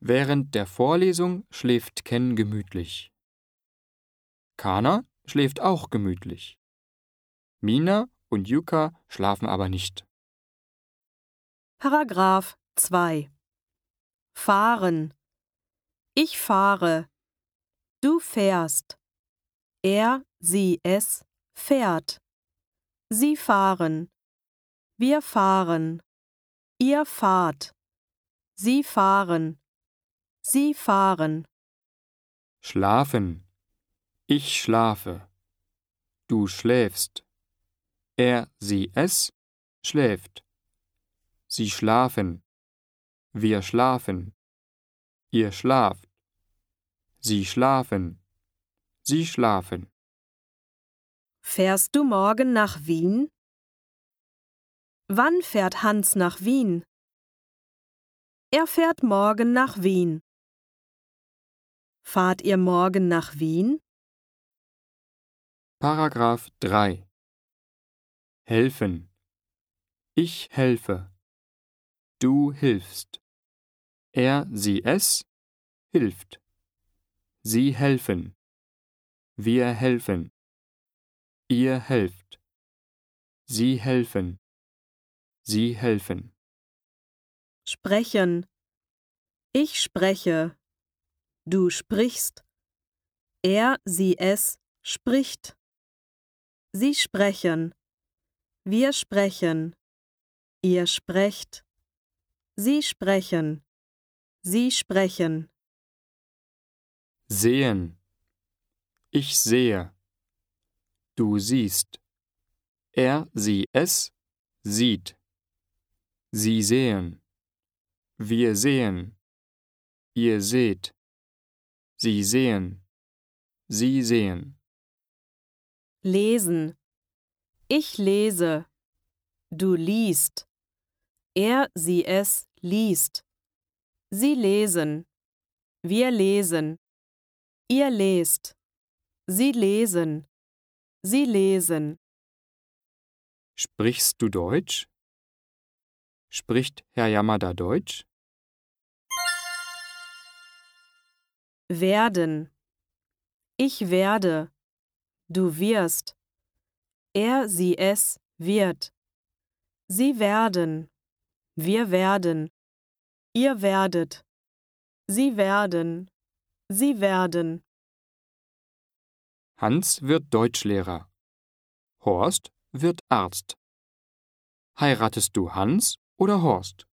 Während der Vorlesung schläft Ken gemütlich. Kana schläft auch gemütlich. Mina und Yuka schlafen aber nicht. Paragraph 2. Fahren. Ich fahre. Du fährst. Er, sie, es fährt. Sie fahren. Wir fahren. Ihr fahrt. Sie fahren. Sie fahren. Schlafen. Ich schlafe. Du schläfst. Er, sie, es schläft. Sie schlafen. Wir schlafen. Ihr schlaft. Sie schlafen. Sie schlafen. Fährst du morgen nach Wien? Wann fährt Hans nach Wien? Er fährt morgen nach Wien. Fahrt ihr morgen nach Wien? Paragraph 3. Helfen. Ich helfe. Du hilfst. Er, sie, es hilft. Sie helfen. Wir helfen. Ihr helft. Sie helfen. Sie helfen. Sprechen. Ich spreche. Du sprichst. Er, sie, es spricht. Sie sprechen. Wir sprechen. Ihr sprecht. Sie sprechen. Sie sprechen. Sehen. Ich sehe. Du siehst. Er, sie, es sieht. Sie sehen. Wir sehen. Ihr seht. Sie sehen. Sie sehen. Lesen. Ich lese. Du liest. Er, sie, es liest. Sie lesen. Wir lesen. Ihr lest. Sie lesen. Sie lesen. Sprichst du Deutsch? Spricht Herr Yamada Deutsch? Werden. Ich werde. Du wirst. Er, sie, es wird. Sie werden. Wir werden. Ihr werdet. Sie werden. Sie werden. Hans wird Deutschlehrer. Horst wird Arzt. Heiratest du Hans oder Horst?